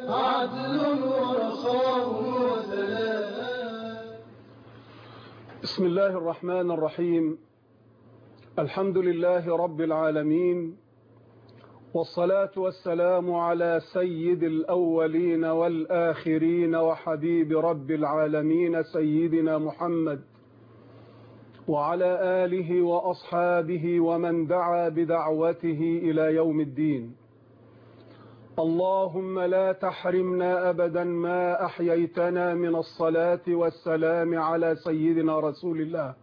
عدل ورخاء وسلام. بسم الله الرحمن الرحيم. الحمد لله رب العالمين، والصلاة والسلام على سيد الأولين والآخرين وحبيب رب العالمين سيدنا محمد، وعلى آله وأصحابه ومن دعا بدعوته إلى يوم الدين. اللهم لا تحرمنا أبدا ما أحييتنا من الصلاة والسلام على سيدنا رسول الله،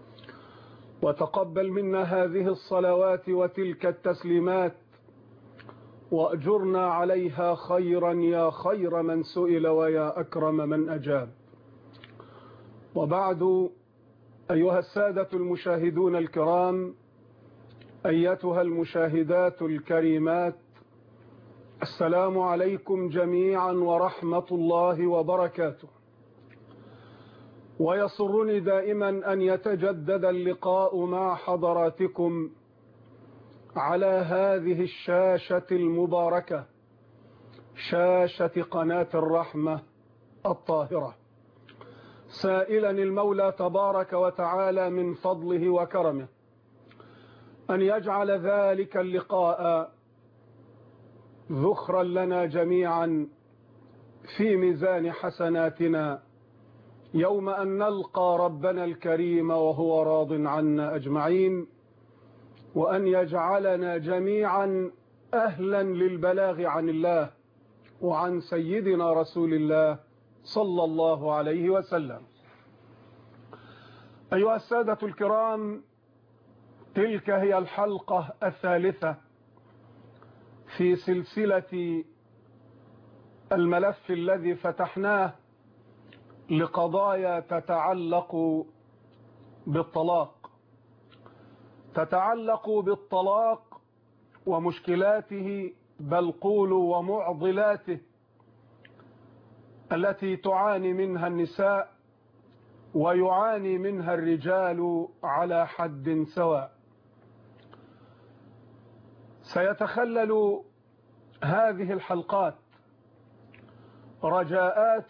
وتقبل منا هذه الصلوات وتلك التسليمات، وأجرنا عليها خيرا يا خير من سئل ويا أكرم من أجاب. وبعد، أيها السادة المشاهدون الكرام، أيتها المشاهدات الكريمات، السلام عليكم جميعا ورحمة الله وبركاته. ويسرني دائما أن يتجدد اللقاء مع حضراتكم على هذه الشاشة المباركة، شاشة قناة الرحمة الطاهرة، سائلا المولى تبارك وتعالى من فضله وكرمه أن يجعل ذلك اللقاء ذخرا لنا جميعا في ميزان حسناتنا يوم أن نلقى ربنا الكريم وهو راض عنا أجمعين، وأن يجعلنا جميعا أهلا للبلاغ عن الله وعن سيدنا رسول الله صلى الله عليه وسلم. أيها السادة الكرام، تلك هي الحلقة الثالثة في سلسلة الملف الذي فتحناه لقضايا تتعلق بالطلاق ومشكلاته، بل قولوا ومعضلاته التي تعاني منها النساء ويعاني منها الرجال على حد سواء. سيتخلل هذه الحلقات رجاءات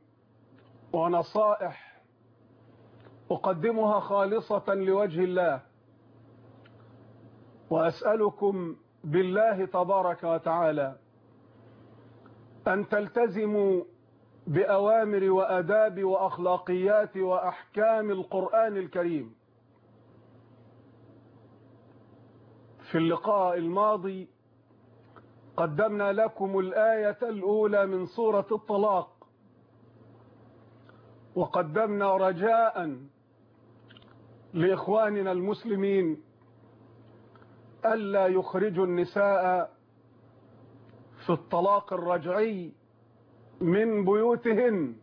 ونصائح أقدمها خالصة لوجه الله، وأسألكم بالله تبارك وتعالى أن تلتزموا بأوامر وأداب وأخلاقيات وأحكام القرآن الكريم. في اللقاء الماضي قدمنا لكم الآية الأولى من سورة الطلاق، وقدمنا رجاء لإخواننا المسلمين ألا يخرجوا النساء في الطلاق الرجعي من بيوتهن.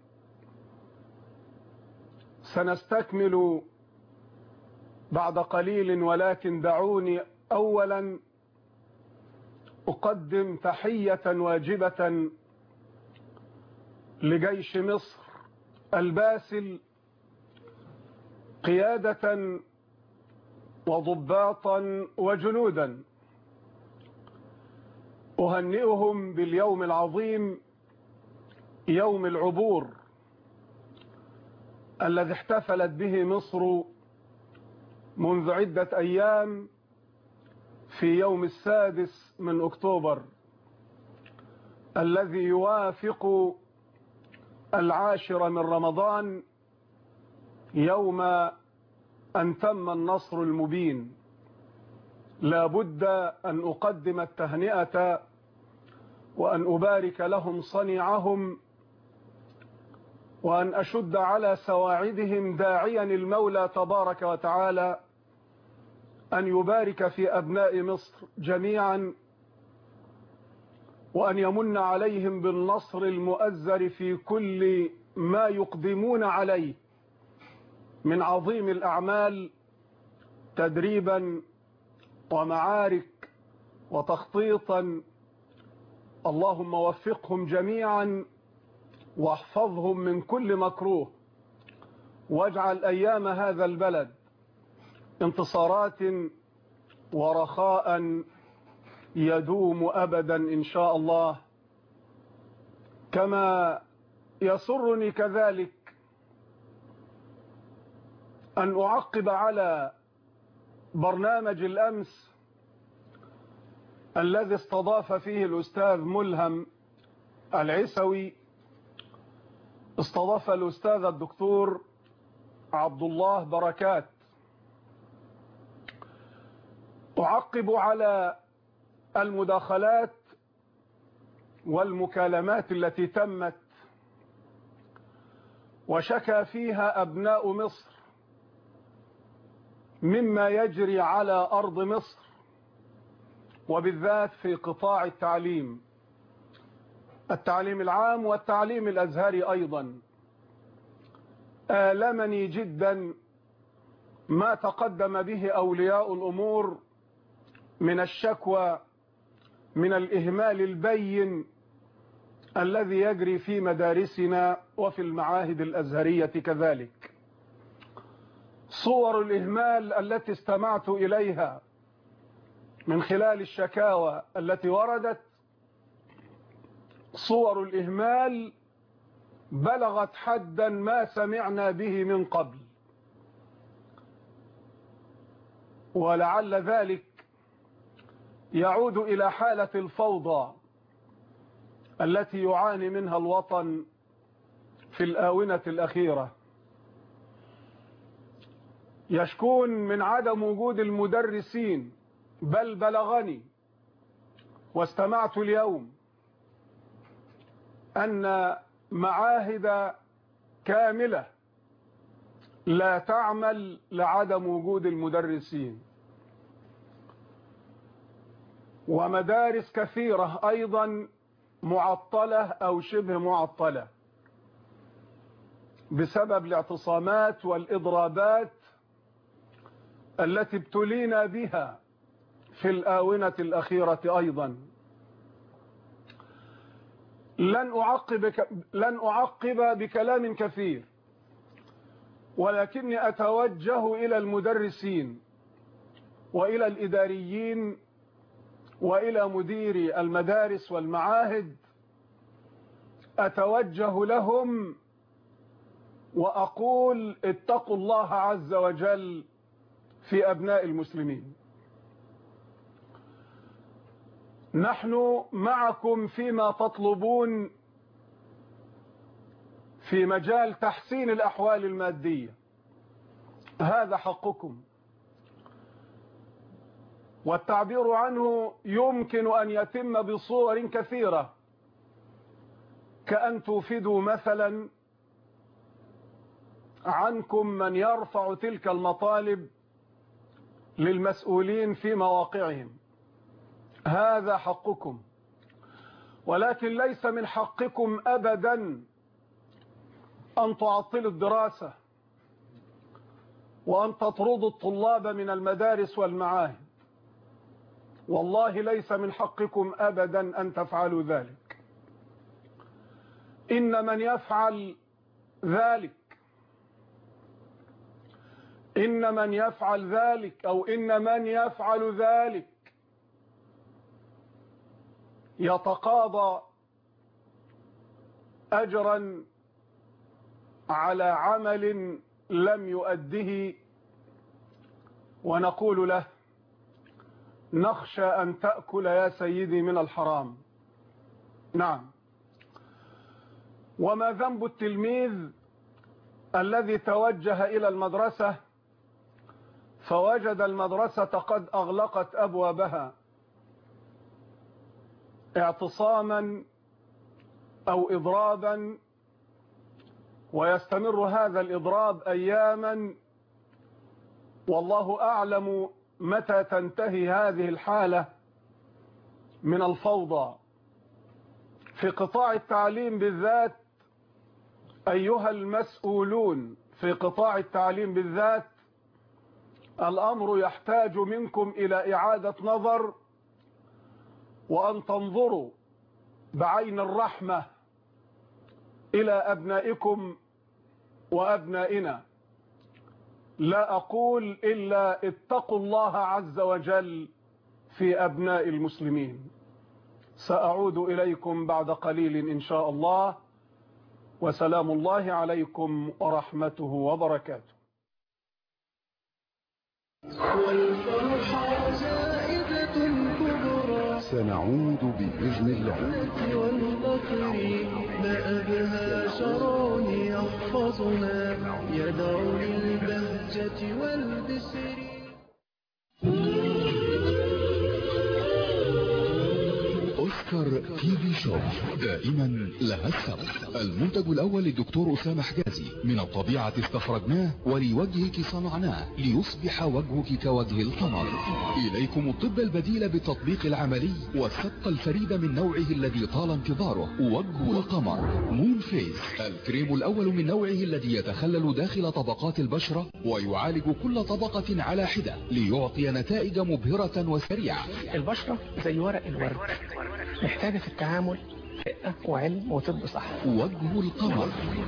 سنستكمل بعد قليل، ولكن دعوني أولا أقدم تحية واجبة لجيش مصر الباسل قيادة وضباطا وجنودا. أهنئهم باليوم العظيم، يوم العبور، الذي احتفلت به مصر منذ عدة أيام في يوم 6 من أكتوبر، الذي يوافق 10 من رمضان، يوم أن تم النصر المبين. لا بد أن أقدم التهنئة وأن أبارك لهم صنيعهم، وأن أشد على سواعدهم داعيا المولى تبارك وتعالى أن يبارك في أبناء مصر جميعا، وأن يمن عليهم بالنصر المؤزر في كل ما يقدمون عليه من عظيم الأعمال، تدريبا ومعارك وتخطيطا. اللهم وفقهم جميعا واحفظهم من كل مكروه، واجعل أيام هذا البلد انتصارات ورخاء يدوم أبدا إن شاء الله. كما يسرني كذلك أن أعقب على برنامج الأمس الذي استضاف فيه الأستاذ ملهم العيسوي. استضاف الأستاذ الدكتور عبد الله بركات. أعقب على المداخلات والمكالمات التي تمت وشكى فيها أبناء مصر مما يجري على أرض مصر، وبالذات في قطاع التعليم العام والتعليم الأزهري أيضا. آلمني جدا ما تقدم به أولياء الأمور من الشكوى من الإهمال البين الذي يجري في مدارسنا وفي المعاهد الأزهرية كذلك. صور الإهمال التي استمعت إليها من خلال الشكاوى التي وردت، صور الإهمال بلغت حدا ما سمعنا به من قبل، ولعل ذلك يعود إلى حالة الفوضى التي يعاني منها الوطن في الآونة الأخيرة. يشكون من عدم وجود المدرسين، بل بلغني واستمعت اليوم أن معاهد كاملة لا تعمل لعدم وجود المدرسين، ومدارس كثيرة أيضا معطلة أو شبه معطلة بسبب الاعتصامات والإضرابات التي ابتلينا بها في الآونة الأخيرة أيضا. لن أعقب بكلام كثير، ولكني أتوجه إلى المدرسين وإلى الإداريين وإلى مديري المدارس والمعاهد. أتوجه لهم وأقول اتقوا الله عز وجل في أبناء المسلمين. نحن معكم فيما تطلبون في مجال تحسين الأحوال المادية، هذا حقكم، والتعبير عنه يمكن أن يتم بصور كثيرة، كأن توفدوا مثلا عنكم من يرفع تلك المطالب للمسؤولين في مواقعهم، هذا حقكم. ولكن ليس من حقكم أبدا أن تعطلوا الدراسة وأن تطردوا الطلاب من المدارس والمعاهد. والله ليس من حقكم أبدا أن تفعلوا ذلك. إن من يفعل ذلك أو إن من يفعل ذلك يتقاضى أجرا على عمل لم يؤده، ونقول له نخشى أن تأكل يا سيدي من الحرام. نعم. وما ذنب التلميذ الذي توجه إلى المدرسة فوجد المدرسة قد أغلقت أبوابها اعتصاما أو إضرابا، ويستمر هذا الإضراب أياما، والله أعلم متى تنتهي هذه الحالة من الفوضى في قطاع التعليم بالذات. أيها المسؤولون في قطاع التعليم بالذات، الأمر يحتاج منكم إلى إعادة نظر، وأن تنظروا بعين الرحمة إلى أبنائكم وأبنائنا. لا أقول إلا اتقوا الله عز وجل في أبناء المسلمين. سأعود إليكم بعد قليل إن شاء الله، وسلام الله عليكم ورحمته وبركاته. والفرحة زائدة كبرى سنعود بإذن الله. والفقر ما أبهى شرون يحفظنا يدعو للبهجة والبسر. أوسكار تي في شو، دائما لها السبب. المنتج الأول للدكتور أسامة حجازي، من الطبيعة استخرجناه ولوجهك صنعناه ليصبح وجهك كوجه القمر. إليكم الطب البديل بالتطبيق العملي والسبقة الفريدة من نوعه الذي طال انتظاره، وجه القمر مون فيس، الكريم الأول من نوعه الذي يتخلل داخل طبقات البشرة ويعالج كل طبقة على حدة ليعطي نتائج مبهرة وسريعة. البشرة زي ورق الورد، محتاجة في التعامل رقة وعلم وطب صح. وجه القمر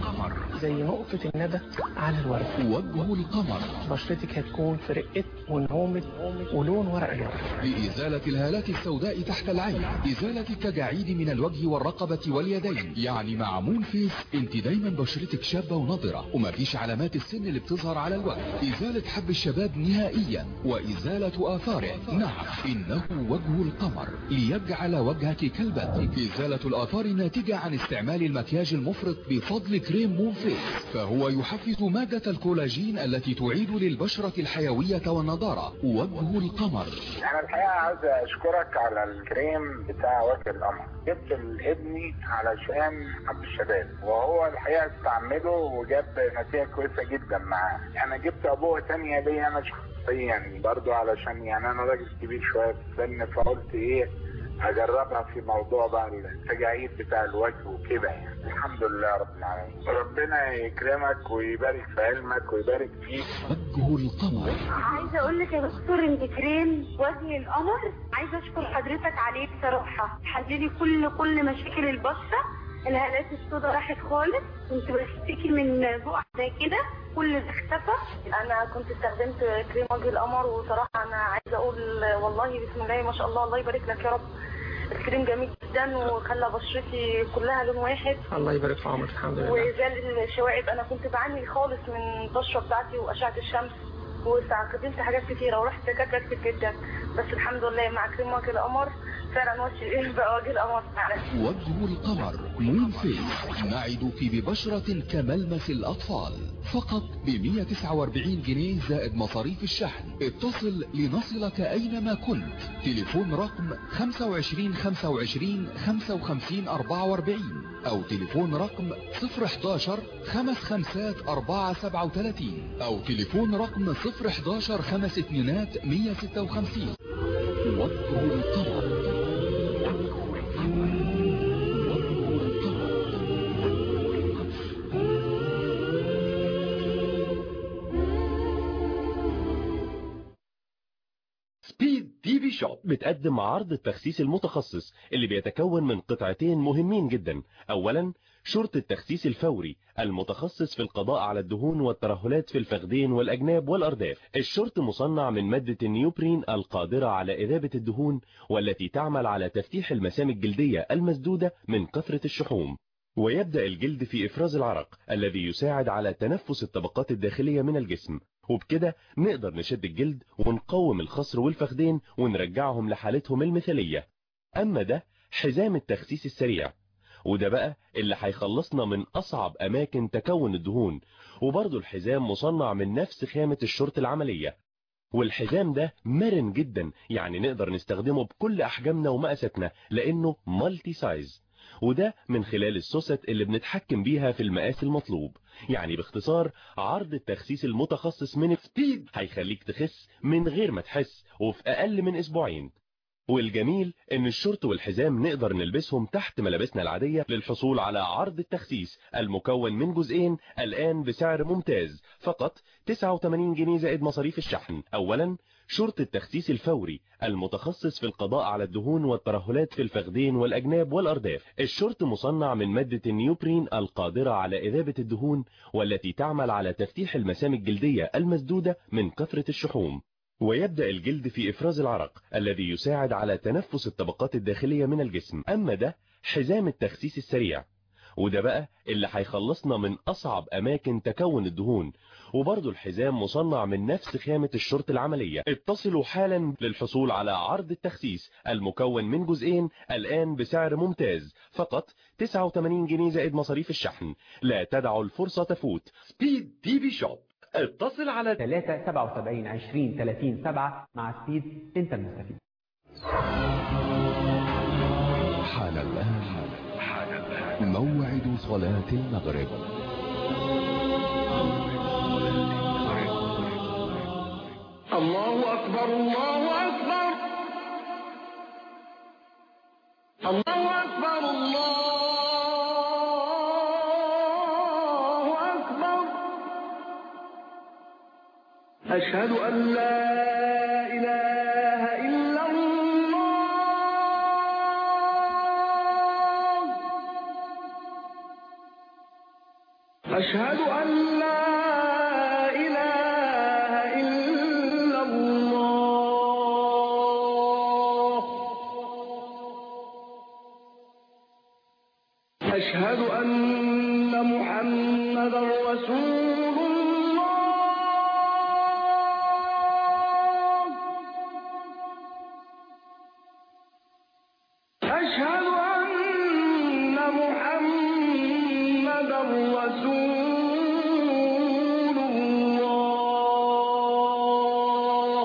زي نقطة الندى على الورد. وجه القمر بشرتك هتكون في رقة ونعومة ولون ورق الورد. لإزالة الهالات السوداء تحت العين، إزالة التجاعيد من الوجه والرقبة واليدين. يعني مع مون فيس انت دايما بشرتك شابة ونضرة ومفيش علامات السن اللي بتظهر على الوجه. إزالة حب الشباب نهائيا وإزالة آثاره. نعم، إنه وجه القمر ليجعل وجهك كالبدر. إزالة الآثار الناتجة عن استعمال المكياج المفرط بفضل كريم مون فيس، فهو يحفز مادة الكولاجين التي تعيد للبشرة الحيوية والنضارة. وجه القمر. أنا الحقيقة عايز أشكرك على الكريم بتاع وجه القمر. جبت لابني علشان حب الشباب، وهو الحقيقة استعمله وجاب نتيجة كويسة جدا معاه. أنا جبت أبوه تانية ليا أنا شخصيا برضو، علشان يعني أنا راجل كبير شوية في السن، فقلت إيه اجربها في موضوع بقى التجاعيد بتاع الوجه وكده. يعني الحمد لله رب العالمين، ربنا يكرمك ويبارك في علمك ويبارك فيك. وجه القمر. عايزه اقول لك يا دكتور ان كريم وجه القمر عايزه اشكر حضرتك عليه بصراحه، حللي كل مشاكل البشره. الهالات السوداء راحت خالص، كنت بشتكي من بقع زي كده، كل ده اختفى. انا كنت استخدمت كريم وجه القمر، وصراحه انا عايزه اقول والله بسم الله ما شاء الله، الله يبارك لك يا رب. الكريم جميل جدا وخلى بشرتي كلها لون واحد. الله يبارك في عمرك. الحمد لله. وزال الشوائب، انا كنت بعاني خالص من البشره بتاعتي واشعه الشمس، واستخدمت حاجات كتيره ورحت دكاتره كتير جدا، بس الحمد لله مع كريم وجه القمر فعلا وجه القمر فعلا. وجه القمر مون فيس، نعدك ببشرة كملمس الأطفال، فقط ب 149 جنيه زائد مصاريف الشحن. اتصل لنصلك أينما كنت. تليفون رقم 25 25 55 44 أو تليفون رقم 011 55 437 أو تليفون رقم 011 52 156. وجه القمر. سبيد تي في شوب بتقدم عرض التخسيس المتخصص اللي بيتكون من قطعتين مهمين جدا. اولا، شرط التخسيس الفوري المتخصص في القضاء على الدهون والترهلات في الفخذين والأجناب والأرداف. الشرط مصنع من مادة النيوبرين القادرة على إذابة الدهون والتي تعمل على تفتيح المسام الجلدية المسدودة من كثرة الشحوم. ويبدأ الجلد في إفراز العرق الذي يساعد على تنفس الطبقات الداخلية من الجسم، وبكده نقدر نشد الجلد ونقوم الخصر والفخذين ونرجعهم لحالتهم المثالية. أما ده حزام التخسيس السريع، وده بقى اللي هيخلصنا من أصعب أماكن تكون الدهون. وبرضه الحزام مصنع من نفس خامة الشرط العملية، والحزام ده مرن جدا، يعني نقدر نستخدمه بكل أحجامنا ومقاساتنا لأنه مالتي سايز، وده من خلال السوست اللي بنتحكم بيها في المقاس المطلوب. يعني باختصار عرض التخسيس المتخصص من سبيد هيخليك تخس من غير ما تحس وفي أقل من أسبوعين. والجميل ان الشورت والحزام نقدر نلبسهم تحت ملابسنا العادية للحصول على عرض التخسيس المكون من جزئين الآن بسعر ممتاز، فقط 89 جنيه زائد مصاريف الشحن. اولا، شورت التخسيس الفوري المتخصص في القضاء على الدهون والترهلات في الفخذين والأجناب والأرداف. الشورت مصنع من مادة النيوبرين القادرة على إذابة الدهون والتي تعمل على تفتيح المسام الجلدية المسدودة من كثرة الشحوم. ويبدأ الجلد في إفراز العرق الذي يساعد على تنفس الطبقات الداخلية من الجسم. أما ده حزام التخسيس السريع، وده بقى اللي هيخلصنا من أصعب أماكن تكون الدهون، وبرضه الحزام مصنع من نفس خامة الشرط العملية. اتصلوا حالا للحصول على عرض التخسيس المكون من جزئين الآن بسعر ممتاز، فقط 89 جنيه زائد مصاريف الشحن. لا تدعوا الفرصة تفوت. سبيد تي في شوب، اتصل على 377 20 30 7 مع سبيد. انت المستفيد. حان الآن موعد صلاة المغرب. الله أكبر الله أكبر الله أكبر الله أكبر. أشهد أن لا إله إلا الله. أشهد أن لا إله إلا الله. أشهد أن محمدا رسول الله. أشهد أن محمدا رسول الله.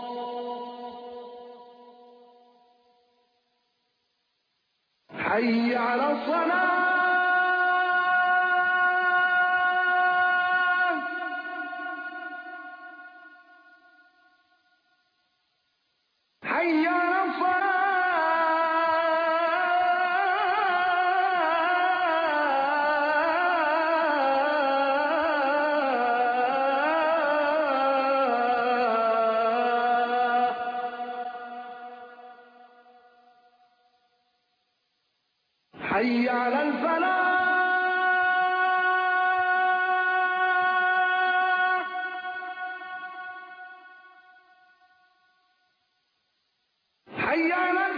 حي على الصلاة. حي على حي على الفلاح. حي على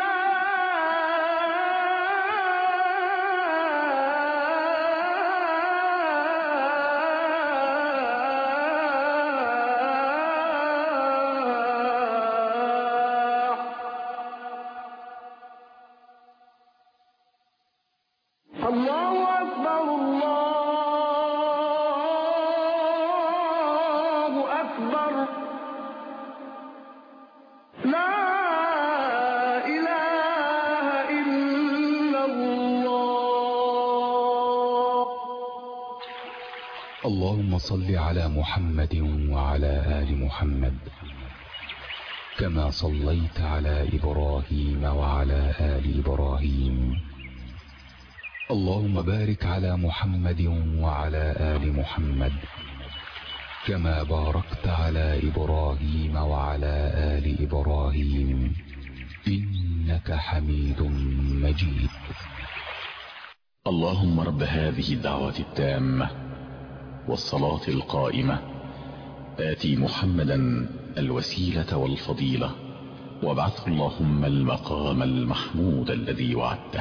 الله أكبر الله أكبر. لا إله إلا الله. اللهم صل على محمد وعلى آل محمد كما صليت على إبراهيم وعلى آل إبراهيم. اللهم بارك على محمد وعلى آل محمد كما باركت على إبراهيم وعلى آل إبراهيم إنك حميد مجيد. اللهم رب هذه الدعوة التامة والصلاة القائمة، آتي محمدا الوسيلة والفضيلة وابعثه اللهم المقام المحمود الذي وعدته.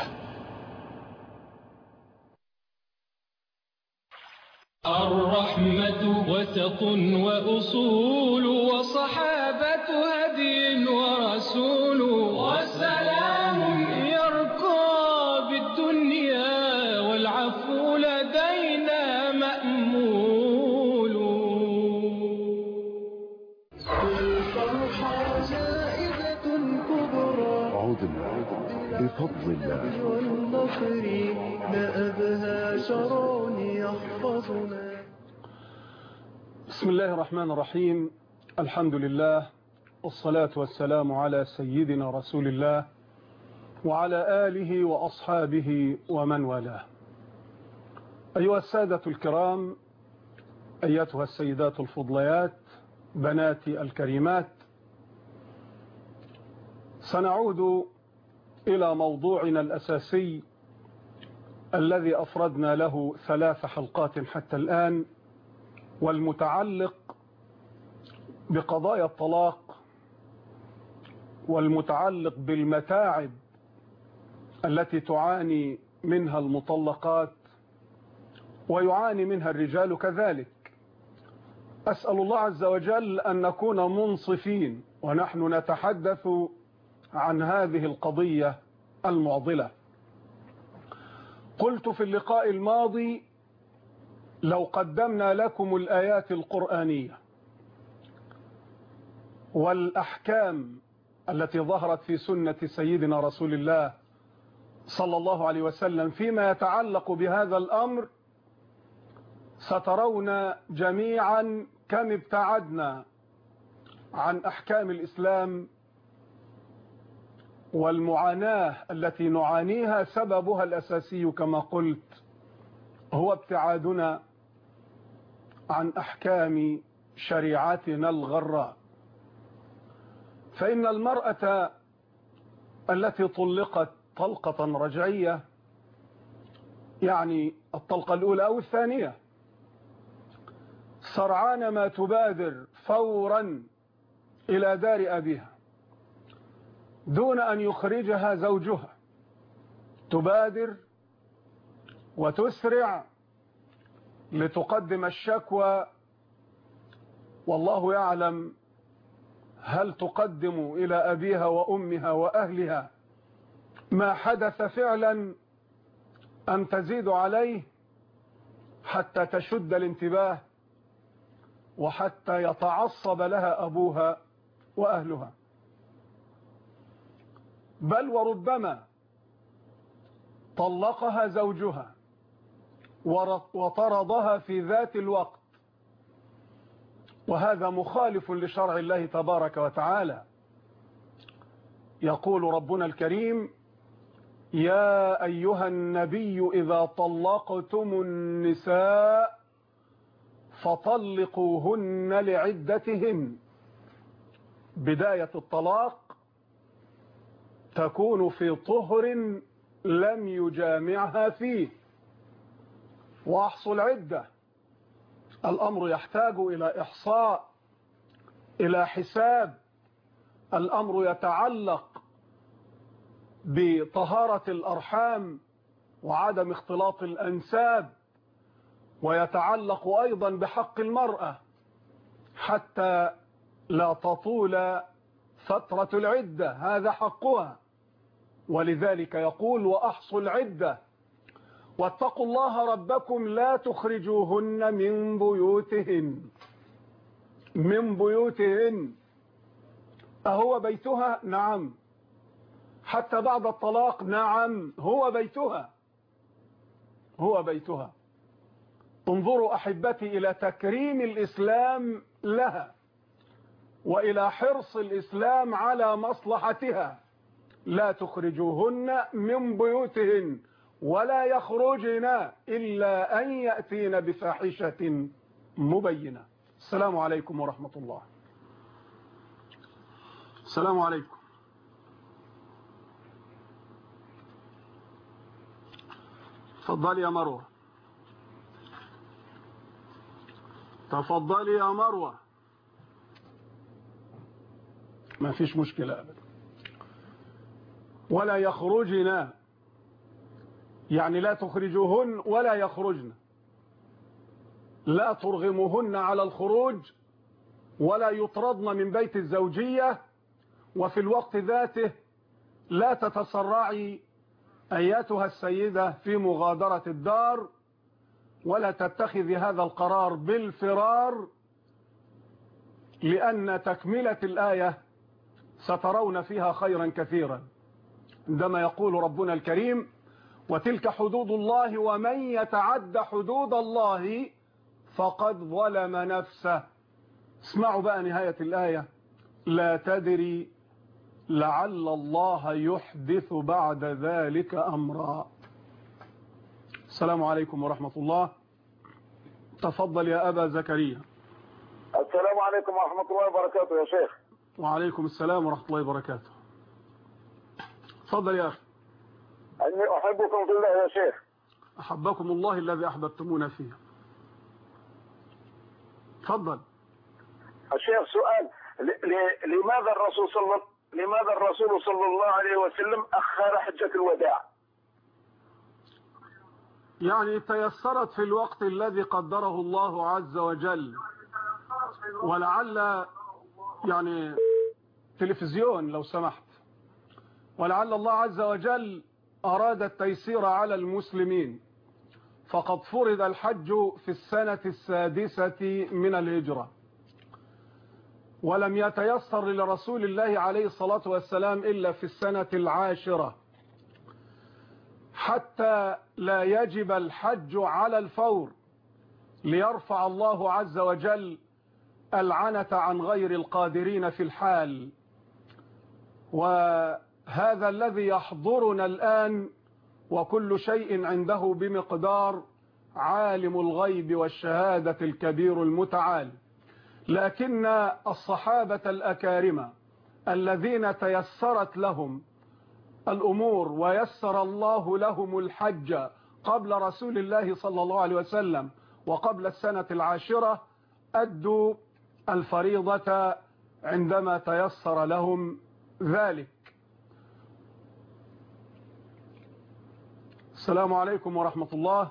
الرحمة وسط وأصول وصحابة هدي ورسول والسلام يرقى بالدنيا والعفو لدينا مأمول. الفرحة جائزة كبرى عودنا بفضل الله والنصر ما أبهى شرون يحفظنا. بسم الله الرحمن الرحيم. الحمد لله والصلاة والسلام على سيدنا رسول الله وعلى آله وأصحابه ومن والاه. أيها السادة الكرام، أيتها السيدات الفضليات، بناتي الكريمات، سنعود إلى موضوعنا الأساسي الذي أفردنا له 3 حلقات حتى الآن، والمتعلق بقضايا الطلاق والمتعلق بالمتاعب التي تعاني منها المطلقات ويعاني منها الرجال كذلك. أسأل الله عز وجل أن نكون منصفين ونحن نتحدث عن هذه القضية المعضلة. قلت في اللقاء الماضي لو قدمنا لكم الآيات القرآنية والأحكام التي ظهرت في سنة سيدنا رسول الله صلى الله عليه وسلم فيما يتعلق بهذا الأمر، سترون جميعا كم ابتعدنا عن أحكام الإسلام، والمعاناة التي نعانيها سببها الأساسي كما قلت هو ابتعادنا عن أحكام شريعتنا الغراء. فإن المرأة التي طلقت طلقة رجعية، يعني الطلقة الأولى أو الثانية، سرعان ما تبادر فورا إلى دار أبيها دون أن يخرجها زوجها، تبادر وتسرع لتقدم الشكوى، والله يعلم هل تقدم إلى أبيها وأمها وأهلها ما حدث فعلا أم تزيد عليه حتى تشد الانتباه وحتى يتعصب لها أبوها وأهلها. بل وربما طلقها زوجها وطردها في ذات الوقت، وهذا مخالف لشرع الله تبارك وتعالى. يقول ربنا الكريم: يا أيها النبي إذا طلقتم النساء فطلقوهن لعدتهن. بداية الطلاق تكون في طهر لم يجامعها فيه، وأحصل عدة. الأمر يحتاج إلى إحصاء، إلى حساب. الأمر يتعلق بطهارة الأرحام وعدم اختلاط الأنساب، ويتعلق أيضا بحق المرأة حتى لا تطول فترة العدة، هذا حقها. ولذلك يقول: وأحصوا العدة واتقوا الله ربكم لا تخرجوهن من بيوتهن. أهو بيتها؟ نعم. حتى بعد الطلاق؟ نعم، هو بيتها. انظروا أحبتي إلى تكريم الإسلام لها وإلى حرص الإسلام على مصلحتها. لا تخرجوهن من بيوتهن ولا يخرجن إلا أن يأتين بفاحشة مبينة. السلام عليكم ورحمة الله. السلام عليكم. تفضلي يا مروة. تفضلي يا مروة. ما فيش مشكلة أبدا. ولا يخرجن، يعني لا تخرجوهن ولا يخرجن، لا ترغموهن على الخروج ولا يطردن من بيت الزوجية، وفي الوقت ذاته لا تتسرعي أيتها السيدة في مغادرة الدار، ولا تتخذي هذا القرار بالفرار، لأن تكملة الآية سترون فيها خيرا كثيرا، عندما يقول ربنا الكريم: وتلك حدود الله ومن يتعد حدود الله فقد ظلم نفسه. اسمعوا بقى نهاية الآية: لا تدري لعل الله يحدث بعد ذلك أمرا. السلام عليكم ورحمة الله. تفضل يا أبا زكريا. السلام عليكم ورحمة الله وبركاته يا شيخ. وعليكم السلام ورحمة الله وبركاته. تفضل يا أخي. أني أحبكم في الله يا شيخ. أحبكم الله الذي أحببتمونا فيه. تفضل. الشيخ سؤال، لماذا الرسول صلى الله عليه وسلم أخر حجة الوداع؟ يعني تيسرت في الوقت الذي قدره الله عز وجل، ولعل يعني تلفزيون لو سمحت، ولعل الله عز وجل أراد التيسير على المسلمين، فقد فرض الحج في السنة 6 من الهجرة، ولم يتيسر لرسول الله عليه الصلاة والسلام إلا في السنة 10، حتى لا يجب الحج على الفور، ليرفع الله عز وجل العنة عن غير القادرين في الحال. وهذا الذي يحضرنا الآن، وكل شيء عنده بمقدار، عالم الغيب والشهادة الكبير المتعال. لكن الصحابة الأكارم الذين تيسرت لهم الأمور ويسر الله لهم الحج قبل رسول الله صلى الله عليه وسلم وقبل السنة 10، أدوا الفريضة عندما تيسر لهم ذلك. السلام عليكم ورحمة الله.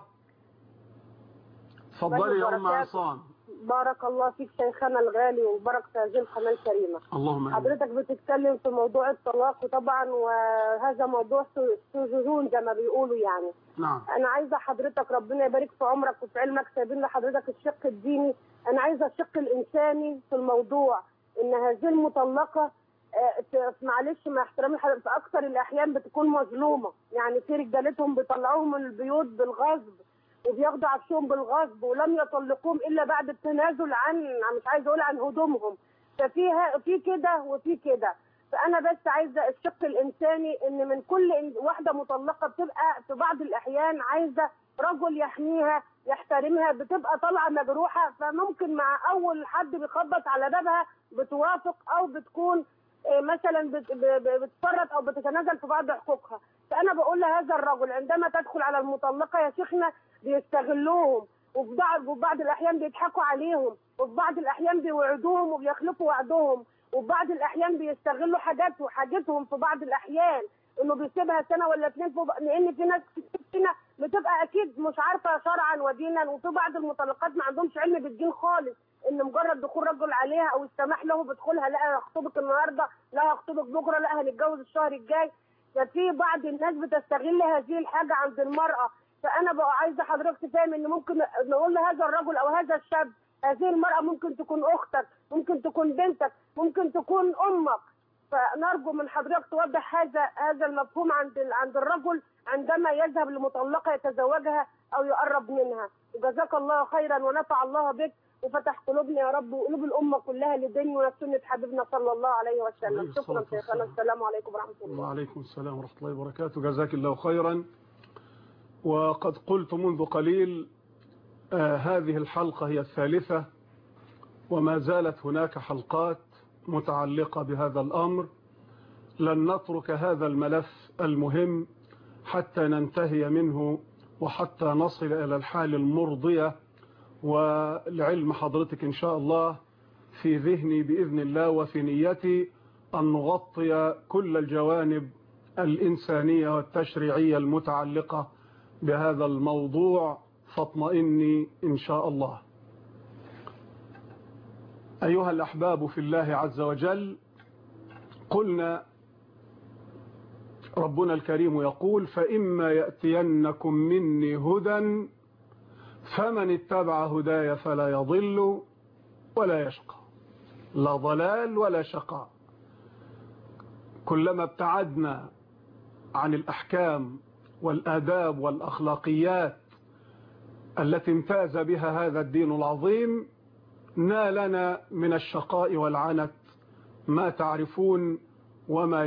تفضلي يا أم عصام. بارك الله فيك شيخنا الغالي، وبارك في هذه القناة الكريمة. اللهم حضرتك بتتكلم في موضوع الطلاق، وطبعا وهذا موضوع سجون زي ما بيقولوا يعني. نعم. أنا عايزة حضرتك ربنا يبارك في عمرك وفي علمك، سايبين لحضرتك الشق الديني، أنا عايزة الشق الإنساني في الموضوع. إن هذه المطلقة معلش مع احترامي في أكثر الأحيان بتكون مظلومة، يعني في رجالتهم بيطلعوهم من البيوت بالغصب وبياخدوا عفشهم بالغصب، ولم يطلقوهم الا بعد التنازل عن مش عايزه اقول عن هدومهم. في كده وفي كده. فانا بس عايزه الشق الانساني، ان من كل واحده مطلقه بتبقى في بعض الاحيان عايزه رجل يحميها يحترمها، بتبقى طالعه مجروحه، فممكن مع اول حد بيخبط على بابها بتوافق، او بتكون مثلا بتفرط او بتتنازل في بعض حقوقها. فانا بقول لهذا الرجل عندما تدخل على المطلقه يا شيخنا بيستغلوهم، وفي بعض الاحيان بيضحكوا عليهم، وفي بعض الاحيان بيوعدوهم وبيخلفوا وعدهم، وفي بعض الاحيان بيستغلوا حاجتهم في بعض الاحيان، انه بيسيبها سنه ولا 2 لان في ناس كتير بتبقى اكيد مش عارفه شرعا ودينا، وفي بعض المطلقات ما عندهمش علم بالدين خالص، ان مجرد دخول رجل عليها او السماح له بدخولها، لا هخطبك النهارده، لا هخطبك بكره، لا هنتجوز الشهر الجاي. ففي بعض الناس بتستغل هذه الحاجه عند المراه. فانا بقى عايزه حضرتك تفهم ان ممكن نقول لهذا الرجل او هذا الشاب، هذه المراه ممكن تكون اختك، ممكن تكون بنتك، ممكن تكون امك. فنرجو من حضرتك توضح هذا المفهوم عند الرجل عندما يذهب لمطلقه يتزوجها او يقرب منها. وجزاك الله خيرا ونفع الله بك، وفتح قلوبنا يا رب وقلوب الامه كلها لدين وسنه حبيبنا صلى الله عليه وسلم. شكرا شيخنا، السلام عليكم ورحمه الله. وعليكم السلام ورحمه الله وبركاته. جزاك الله خيرا. وقد قلت منذ قليل هذه الحلقة هي الثالثة، وما زالت هناك حلقات متعلقة بهذا الأمر. لن نترك هذا الملف المهم حتى ننتهي منه، وحتى نصل إلى الحال المرضية. ولعلم حضرتك إن شاء الله في ذهني بإذن الله وفي نيتي أن نغطي كل الجوانب الإنسانية والتشريعية المتعلقة بهذا الموضوع، فاطمئني إن شاء الله. أيها الأحباب في الله عز وجل، قلنا ربنا الكريم يقول: فإما يأتينكم مني هدى فمن اتبع هداي فلا يضل ولا يشقى. لا ضلال ولا شقاء. كلما ابتعدنا عن الأحكام والآداب والأخلاقيات التي امتاز بها هذا الدين العظيم، نالنا من الشقاء والعنت ما تعرفون وما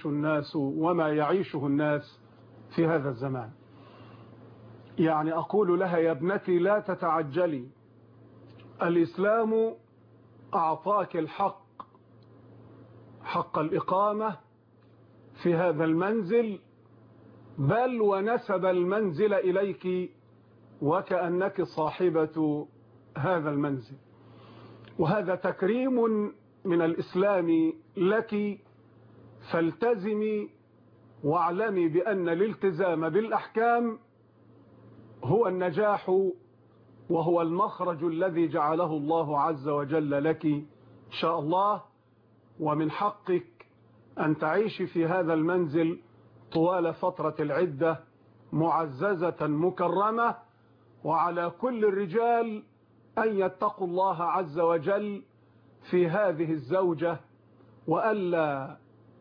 يعيشه الناس في هذا الزمان. يعني أقول لها: يا ابنتي لا تتعجلي، الإسلام أعطاك الحق، حق الإقامة في هذا المنزل، بل ونسب المنزل إليك وكأنك صاحبة هذا المنزل. وهذا تكريم من الإسلام لك، فالتزمي واعلمي بأن الالتزام بالأحكام هو النجاح وهو المخرج الذي جعله الله عز وجل لك إن شاء الله. ومن حقك أن تعيشي في هذا المنزل طوال فترة العدة معززة مكرمة، وعلى كل الرجال أن يتقوا الله عز وجل في هذه الزوجة، وألا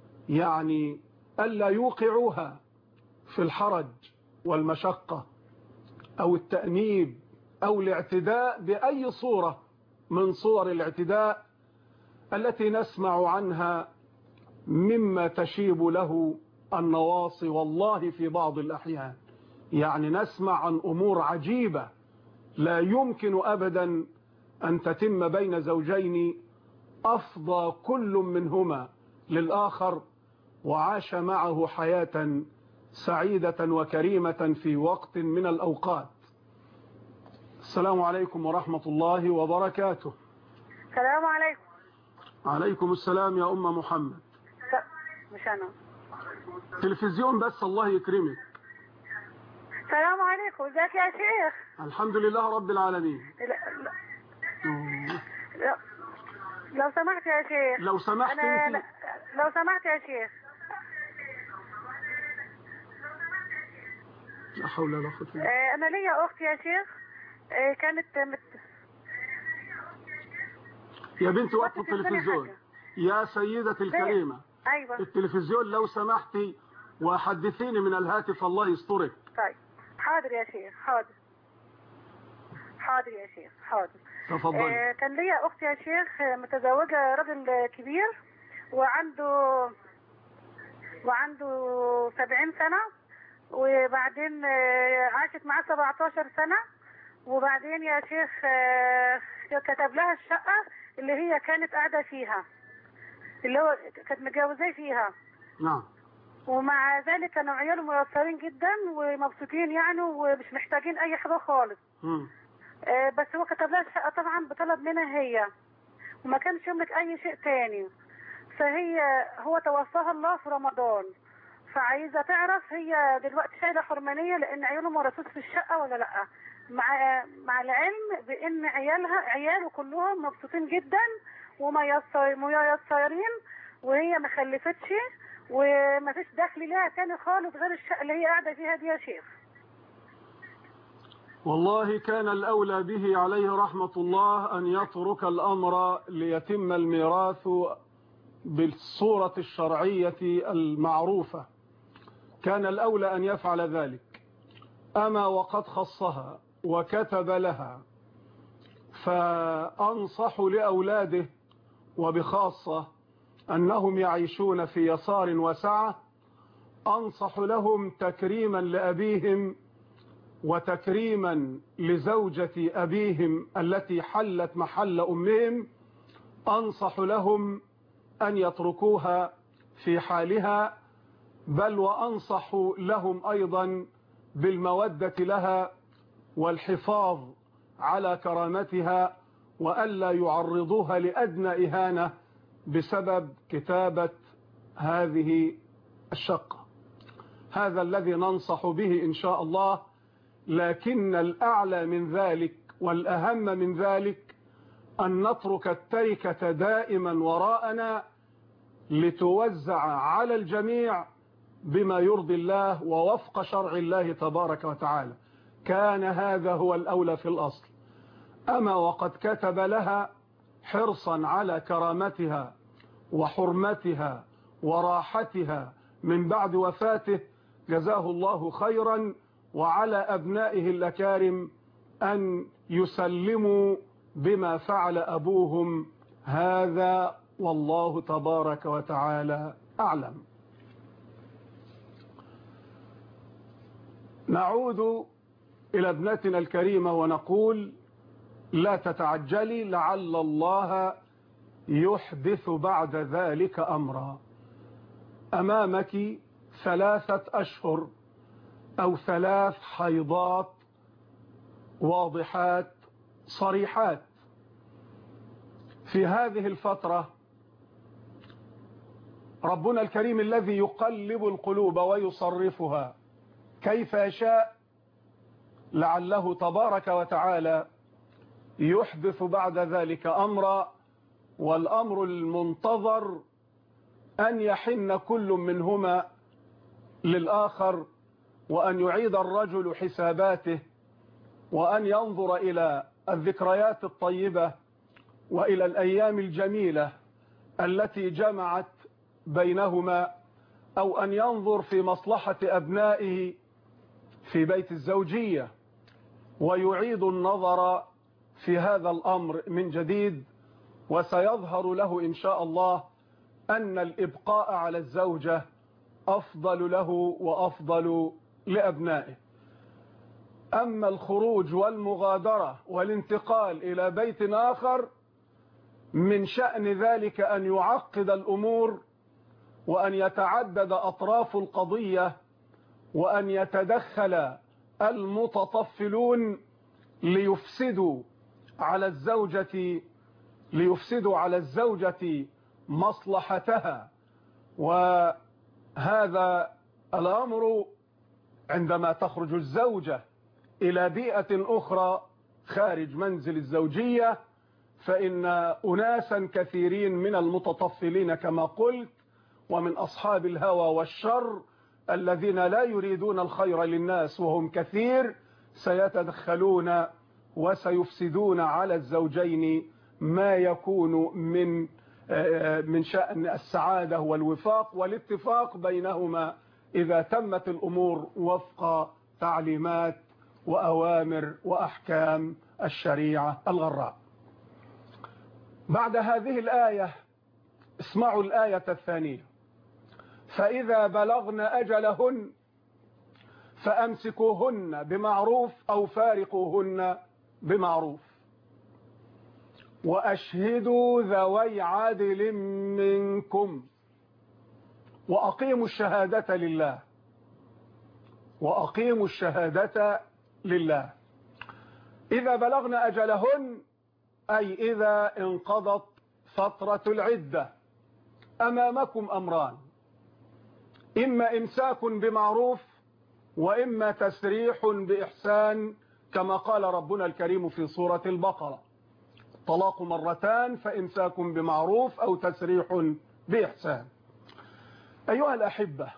ألا يوقعوها في الحرج والمشقة أو التأنيب أو الاعتداء بأي صورة من صور الاعتداء التي نسمع عنها مما تشيب له النواصي والله في بعض الأحيان. يعني نسمع عن أمور عجيبة لا يمكن أبدا أن تتم بين زوجين أفضى كل منهما للآخر وعاش معه حياة سعيدة وكريمة في وقت من الأوقات. السلام عليكم ورحمة الله وبركاته. السلام عليكم. عليكم السلام يا أم محمد. مش أنا. تلفزيون بس الله يكرمك. السلام عليكم، ازيك يا شيخ؟ الحمد لله رب العالمين. لو سمحت يا شيخ. لو سمحت انت. لو سمحت يا شيخ. لا حول ولا قوة الا بالله. انا ليا اخت يا شيخ كانت يا بنت وقت التلفزيون يا سيدتي الكريمة. ايوه التلفزيون لو سمحتي وحدثيني من الهاتف الله يسترك. طيب حاضر يا شيخ. حاضر يا شيخ حاضر. تفضلي. كان ليا اخت يا شيخ متزوجة راجل كبير وعنده 70 سنة، وبعدين عاشت معاه 17 سنة، وبعدين يا شيخ كتب لها الشقة اللي هي كانت قاعدة فيها، اللي هو كانت متجوزاه فيها. نعم. ومع ذلك كانوا عياله ميسرين جدا ومبسوطين يعني ومش محتاجين اي حاجة خالص. بس هو كتب لها الشقة طبعا بطلب منها هي، وما كانش يملك اي شيء تاني. هو توفاها الله في رمضان، فعايزة تعرف هي دلوقتي شايلة حرمانية لان عياله ما ورثوش في الشقة ولا لا، مع العلم بان عياله كلهم مبسوطين جدا وميسرين، وهي ما خلفتش وما فيش دخل ليها تاني خالص غير الشقة اللي هي قاعدة فيها دي يا شيخ. والله كان الأولى به عليه رحمة الله أن يترك الأمر ليتم الميراث بالصورة الشرعية المعروفة، كان الأولى أن يفعل ذلك. أما وقد خصها وكتب لها، فأنصح لأولاده وبخاصة أنهم يعيشون في يسار وسعة، أنصح لهم تكريما لأبيهم وتكريما لزوجة أبيهم التي حلت محل أمهم، أنصح لهم أن يتركوها في حالها، بل وأنصح لهم أيضا بالمودة لها والحفاظ على كرامتها، وألا يعرضوها لأدنى إهانة بسبب كتابة هذه الشقة. هذا الذي ننصح به إن شاء الله. لكن الأعلى من ذلك والأهم من ذلك أن نترك التركة دائما وراءنا لتوزع على الجميع بما يرضي الله ووفق شرع الله تبارك وتعالى. كان هذا هو الأولى في الأصل. أما وقد كتب لها حرصا على كرامتها وحرمتها وراحتها من بعد وفاته، جزاه الله خيرا، وعلى أبنائه الأكارم أن يسلموا بما فعل أبوهم هذا، والله تبارك وتعالى أعلم. نعود إلى ابنتنا الكريمة ونقول: لا تتعجلي، لعل الله يحدث بعد ذلك أمرا. أمامك 3 أشهر أو 3 حيضات واضحات صريحات. في هذه الفترة ربنا الكريم الذي يقلب القلوب ويصرفها كيف يشاء لعله تبارك وتعالى يحدث بعد ذلك أمرا، والأمر المنتظر أن يحن كل منهما للآخر، وأن يعيد الرجل حساباته، وأن ينظر إلى الذكريات الطيبة وإلى الأيام الجميلة التي جمعت بينهما، أو أن ينظر في مصلحة أبنائه في بيت الزوجية ويعيد النظر في هذا الأمر من جديد. وسيظهر له إن شاء الله أن الإبقاء على الزوجة أفضل له وأفضل لأبنائه. أما الخروج والمغادرة والانتقال إلى بيت آخر من شأن ذلك أن يعقد الأمور، وأن يتعدد أطراف القضية، وأن يتدخل المتطفلون ليفسدوا على الزوجة مصلحتها. وهذا الأمر عندما تخرج الزوجة إلى بيئة أخرى خارج منزل الزوجية، فإن أناسا كثيرين من المتطفلين كما قلت ومن أصحاب الهوى والشر الذين لا يريدون الخير للناس وهم كثير سيتدخلون وسيفسدون على الزوجين ما يكون من شأن السعادة والوفاق والاتفاق بينهما إذا تمت الأمور وفق تعليمات وأوامر وأحكام الشريعة الغراء. بعد هذه الآية اسمعوا الآية الثانية: فإذا بلغن أجلهن فأمسكوهن بمعروف أو فارقوهن بمعروف وأشهدوا ذوي عدل منكم وأقيموا الشهادة لله. إذا بلغن أجلهن أي إذا انقضت فترة العدة أمامكم أمران: إما إمساك بمعروف وإما تسريح بإحسان، كما قال ربنا الكريم في سورة البقرة: طلاق مرتان فإمساك بمعروف أو تسريح بإحسان. أيها الأحبة،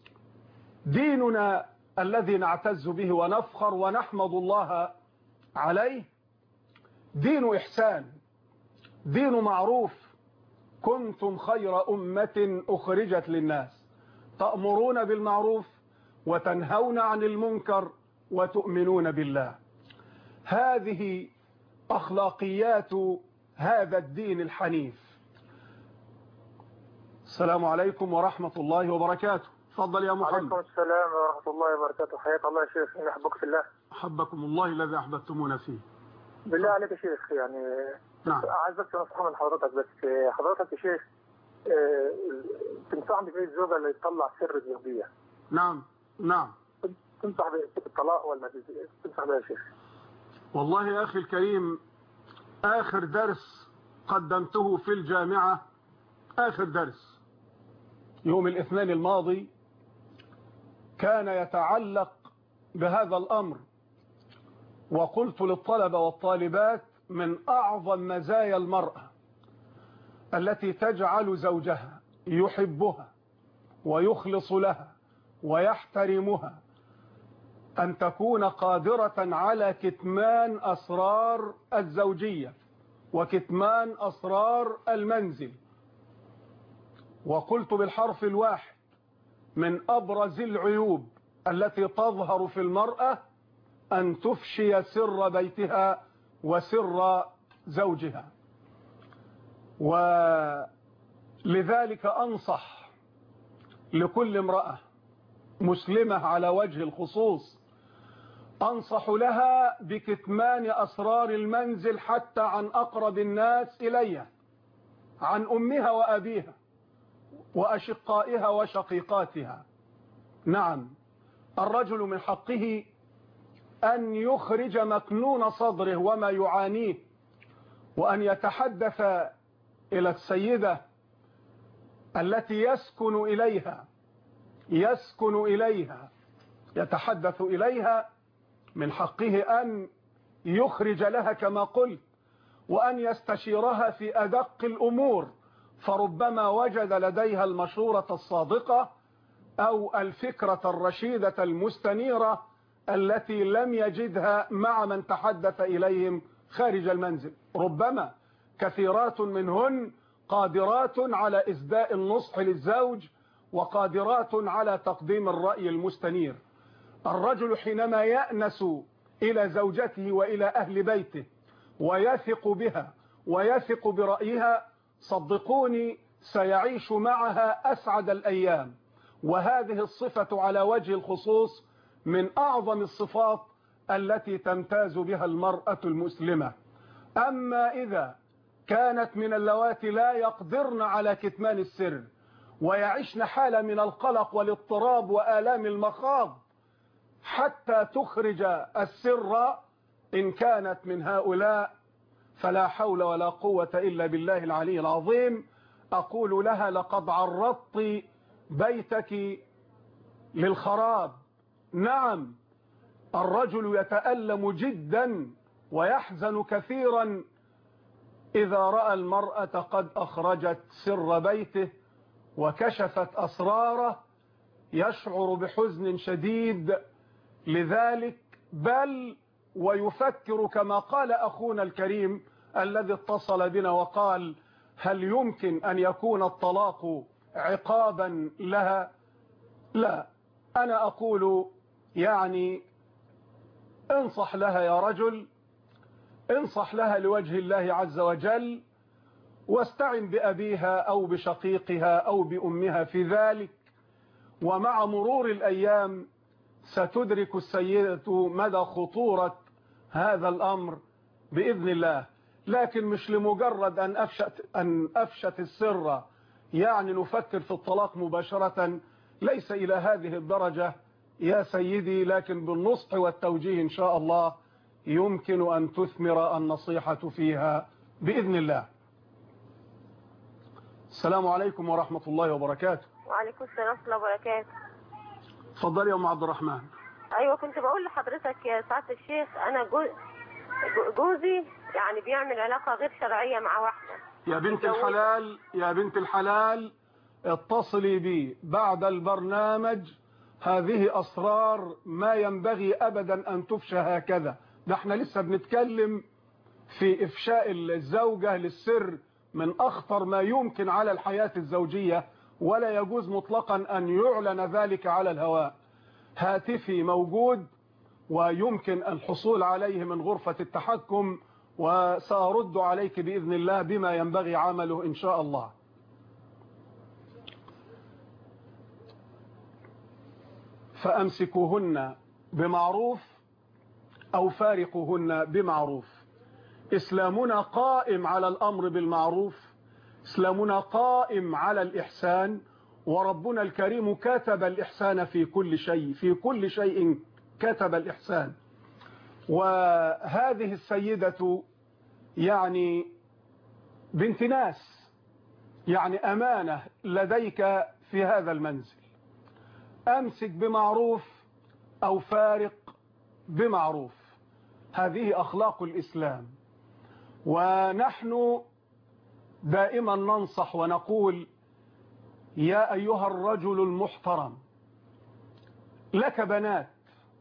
ديننا الذي نعتز به ونفخر ونحمد الله عليه دين إحسان، دين معروف. كنتم خير أمة أخرجت للناس تأمرون بالمعروف وتنهون عن المنكر وتؤمنون بالله. هذه أخلاقيات هذا الدين الحنيف. السلام عليكم ورحمة الله وبركاته. تفضل يا محمد. وعليكم السلام ورحمة الله وبركاته. حياك الله يا شيخ، إني أحبك في الله. أحبكم الله الذي أحببتمونا فيه. بالله عليك يا شيخ، يعني نعم. عايز بس نصيحة من حضرتك، بس حضرتك يا شيخ تنصحني في الزوجة اللي تطلع سر الزوجية. نعم. تنصح بالطلاق ولا تنصح بها يا شيخ؟ والله يا أخي الكريم، آخر درس قدمته في الجامعة، آخر درس يوم الاثنين الماضي، كان يتعلق بهذا الأمر. وقلت للطلبة والطالبات: من أعظم مزايا المرأة التي تجعل زوجها يحبها ويخلص لها ويحترمها أن تكون قادرة على كتمان أسرار الزوجية وكتمان أسرار المنزل. وقلت بالحرف الواحد: من أبرز العيوب التي تظهر في المرأة أن تفشي سر بيتها وسر زوجها. ولذلك أنصح لكل امرأة مسلمة على وجه الخصوص، أنصح لها بكتمان أسرار المنزل حتى عن أقرب الناس إليها، عن أمها وأبيها وأشقائها وشقيقاتها. نعم، الرجل من حقه أن يخرج مكنون صدره وما يعانيه، وأن يتحدث إلى السيدة التي يسكن إليها يتحدث إليها، من حقه أن يخرج لها كما قلت، وأن يستشيرها في أدق الأمور، فربما وجد لديها المشورة الصادقة أو الفكرة الرشيدة المستنيرة التي لم يجدها مع من تحدث إليهم خارج المنزل. ربما كثيرات منهن قادرات على إسداء النصح للزوج، وقادرات على تقديم الرأي المستنير. الرجل حينما يأنس إلى زوجته وإلى أهل بيته ويثق بها ويثق برأيها، صدقوني سيعيش معها أسعد الأيام. وهذه الصفة على وجه الخصوص من أعظم الصفات التي تمتاز بها المرأة المسلمة. أما إذا كانت من اللواتي لا يقدرن على كتمان السر ويعيشن حالة من القلق والاضطراب وآلام المخاض حتى تخرج السر، إن كانت من هؤلاء فلا حول ولا قوة إلا بالله العلي العظيم. أقول لها لقد عرضت بيتك للخراب. نعم، الرجل يتألم جدا ويحزن كثيرا إذا رأى المرأة قد أخرجت سر بيته وكشفت أسراره، يشعر بحزن شديد لذلك، بل ويفكر كما قال أخونا الكريم الذي اتصل بنا وقال: هل يمكن أن يكون الطلاق عقابا لها؟ لا، أنا أقول يعني انصح لها يا رجل، انصح لها لوجه الله عز وجل، واستعن بأبيها أو بشقيقها أو بأمها في ذلك. ومع مرور الأيام ستدرك السيدة مدى خطورة هذا الأمر بإذن الله. لكن مش لمجرد أن أفشت السر يعني نفكر في الطلاق مباشرة، ليس إلى هذه الدرجة يا سيدي، لكن بالنصح والتوجيه إن شاء الله يمكن أن تثمر النصيحة فيها بإذن الله. السلام عليكم ورحمة الله وبركاته. وعليكم السلام ورحمة الله وبركاته. اتفضلي يا أم عبد الرحمن. أيوة، كنت بقول لحضرتك يا سعادة الشيخ، أنا جوزي يعني بيعمل علاقة غير شرعية مع واحدة. يا بنت الحلال اتصلي بي بعد البرنامج، هذه أسرار ما ينبغي أبدا أن تفشى هكذا. ده احنا لسه بنتكلم في إفشاء الزوجة للسر من أخطر ما يمكن على الحياة الزوجية، ولا يجوز مطلقا أن يعلن ذلك على الهواء. هاتفي موجود ويمكن الحصول عليه من غرفة التحكم، وسأرد عليك بإذن الله بما ينبغي عمله إن شاء الله. فأمسكوهن بمعروف أو فارقوهن بمعروف. إسلامنا قائم على الأمر بالمعروف، إسلامنا قائم على الإحسان، وربنا الكريم كتب الإحسان في كل شيء، في كل شيء كتب الإحسان. وهذه السيدة يعني بنت ناس، يعني أمانة لديك في هذا المنزل. أمسك بمعروف أو فارق بمعروف، هذه أخلاق الإسلام. ونحن دائما ننصح ونقول: يا أيها الرجل المحترم، لك بنات،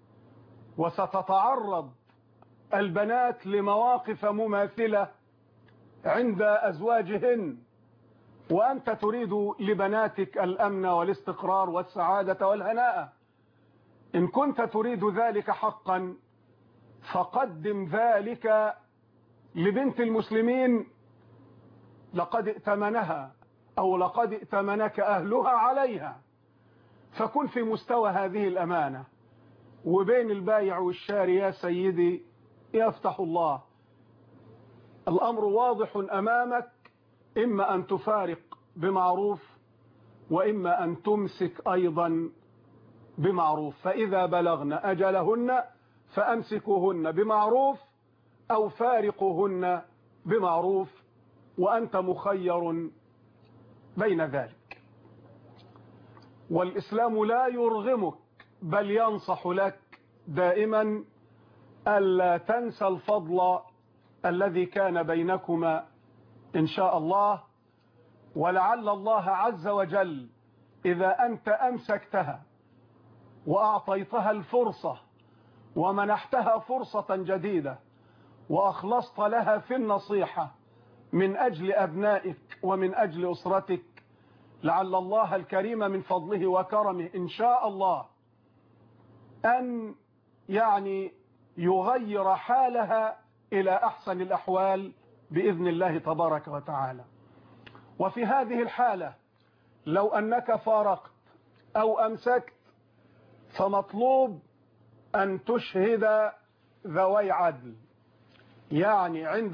وستتعرض البنات لمواقف مماثلة عند أزواجهن، وأنت تريد لبناتك الأمن والاستقرار والسعادة والهناء. إن كنت تريد ذلك حقا فقدم ذلك لبنت المسلمين، لقد ائتمنها أو لقد ائتمنك أهلها عليها، فكن في مستوى هذه الأمانة. وبين البايع والشاري يا سيدي يفتح الله. الأمر واضح أمامك، إما أن تفارق بمعروف وإما أن تمسك أيضا بمعروف. فإذا بلغن أجلهن فأمسكوهن بمعروف أو فارقوهن بمعروف. وأنت مخير بين ذلك. والإسلام لا يرغمك بل ينصح لك دائما ألا تنسى الفضل الذي كان بينكما إن شاء الله. ولعل الله عز وجل إذا أنت أمسكتها وأعطيتها الفرصة ومنحتها فرصة جديدة وأخلصت لها في النصيحة من أجل أبنائك ومن أجل أسرتك، لعل الله الكريم من فضله وكرمه إن شاء الله أن يعني يغير حالها إلى أحسن الأحوال بإذن الله تبارك وتعالى. وفي هذه الحالة لو أنك فارقت أو أمسكت فمطلوب أن تشهد ذوي عدل. يعني عند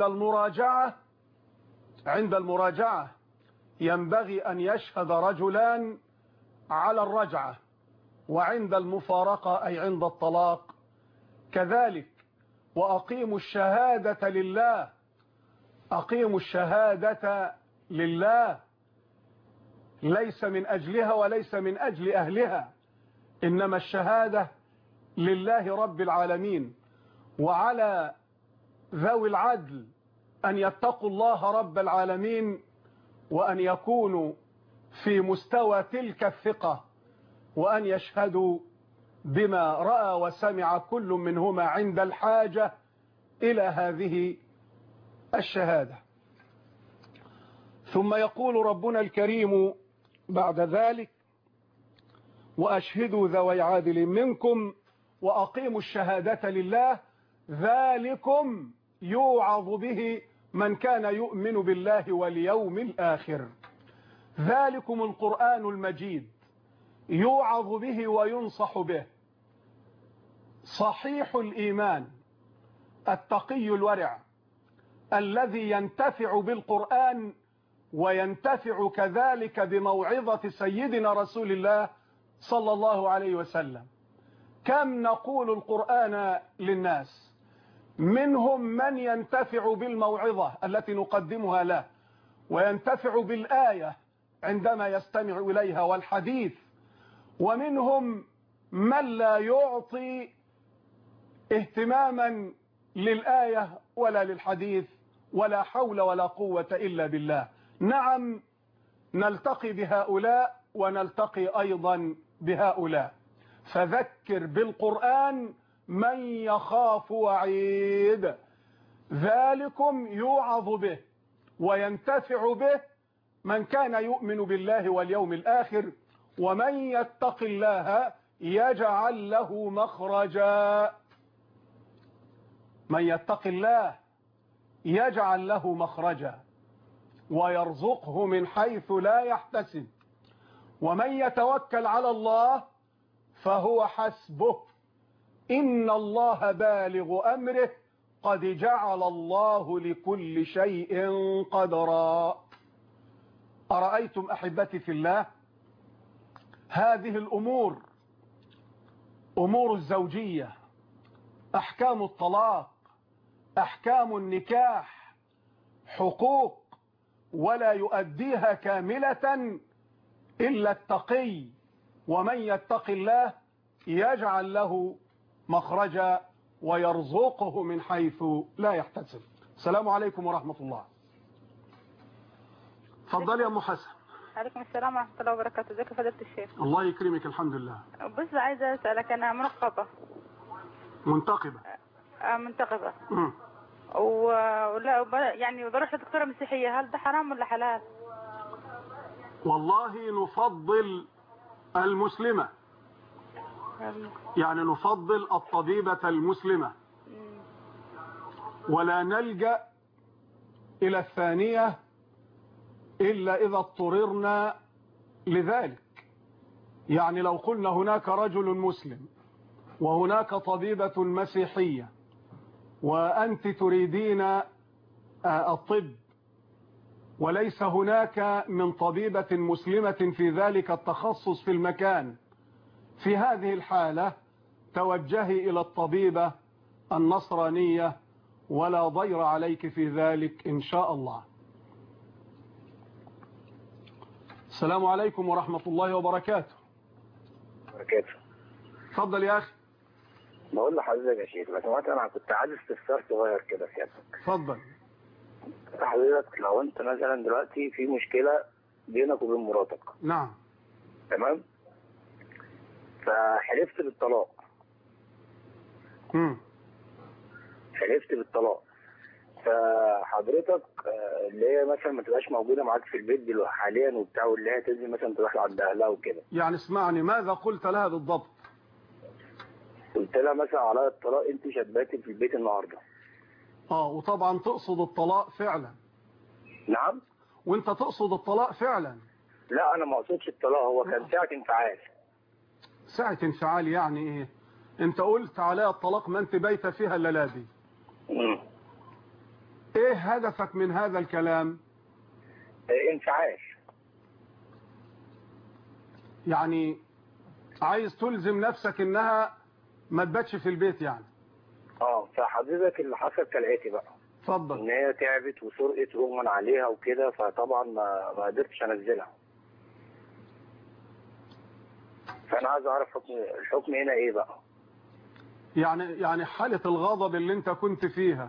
المراجعة ينبغي أن يشهد رجلان على الرجعة، وعند المفارقة أي عند الطلاق كذلك. وأقيموا الشهادة لله، أقيموا الشهادة لله، ليس من أجلها وليس من أجل أهلها، إنما الشهادة لله رب العالمين. وعلى ذوي العدل أن يتقوا الله رب العالمين وأن يكونوا في مستوى تلك الثقة، وأن يشهدوا بما رأى وسمع كل منهما عند الحاجة إلى هذه الشهادة. ثم يقول ربنا الكريم بعد ذلك: وأشهدوا ذوي عدل منكم وأقيموا الشهادة لله، ذلكم يوعظ به من كان يؤمن بالله واليوم الآخر. ذلكم القرآن المجيد يوعظ به وينصح به صحيح الإيمان التقي الورع الذي ينتفع بالقرآن وينتفع كذلك بموعظة سيدنا رسول الله صلى الله عليه وسلم. كم نقول القرآن للناس، منهم من ينتفع بالموعظة التي نقدمها له وينتفع بالآية عندما يستمع إليها والحديث، ومنهم من لا يعطي اهتماما للآية ولا للحديث ولا حول ولا قوة إلا بالله. نعم نلتقي بهؤلاء ونلتقي أيضا بهؤلاء، فذكر بالقرآن من يخاف وعيد. ذلكم يوعظ به وينتفع به من كان يؤمن بالله واليوم الآخر، ومن يتق الله يجعل له مخرجا. من يتق الله يجعل له مخرجا ويرزقه من حيث لا يحتسب، ومن يتوكل على الله فهو حسبه، إن الله بالغ أمره قد جعل الله لكل شيء قدرا. أرأيتم أحبتي في الله هذه الأمور، أمور الزوجية، أحكام الطلاق، أحكام النكاح، حقوق ولا يؤديها كاملة إلا التقي، ومن يتق الله يجعل له مخرجا ويرزقه من حيث لا يحتسب. السلام عليكم ورحمة الله. تفضل يا أم حسن. عليكم السلام ورحمة الله وبركاته. ازيك يا فضيلة الشيخ؟ الله يكرمك. الحمد لله. بس عايزة أسألك، أنا منقبة. منتقبة. منتقبة. يعني بروح لدكتورة مسيحية، هل ده حرام ولا حلال؟ والله نفضل المسلمة، يعني نفضل الطبيبة المسلمة، ولا نلجأ إلى الثانية إلا إذا اضطررنا لذلك. يعني لو قلنا هناك رجل مسلم وهناك طبيبة مسيحية وأنت تريدين الطب وليس هناك من طبيبة مسلمة في ذلك التخصص في المكان، في هذه الحالة توجهي إلى الطبيبة النصرانية ولا ضير عليك في ذلك إن شاء الله. السلام عليكم ورحمة الله وبركاته. اتفضل يا أخي. بقول لحضرتك يا شيخ، لو سمحت انا كنت عايز استفسار صغير كده سيادتك. اتفضل. حضرتك لو انت مثلا دلوقتي في مشكله بينك وبين مراتك. نعم. تمام. فحلفت بالطلاق. حلفت بالطلاق. فحضرتك اللي هي مثلا ما تبقاش موجوده معاك في البيت دلوقتي حاليا وبتاع، واللي هي تنزل مثلا تروح عند اهلها وكده. يعني اسمعني، ماذا قلت لها بالضبط؟ قلت لها مثلا على الطلاق انت شباتي في البيت النهارده. وطبعا تقصد الطلاق فعلا. نعم. وانت تقصد الطلاق فعلا؟ لا انا ما اقصدش الطلاق، هو كان ساعه انفعال. ساعه انفعال يعني ايه؟ انت قلت عليها الطلاق ما انت بايته فيها الليله دي. ايه هدفك من هذا الكلام؟ انفعال. يعني عايز تلزم نفسك انها ما تباتش في البيت يعني. فحضرتك اللي حصل كالاتي بقى. اتفضل. ان هي تعبت وسرقت رغما عليها وكده، فطبعا ما قدرتش انزلها. فانا عايز اعرف الحكم هنا ايه بقى. يعني حالة الغضب اللي انت كنت فيها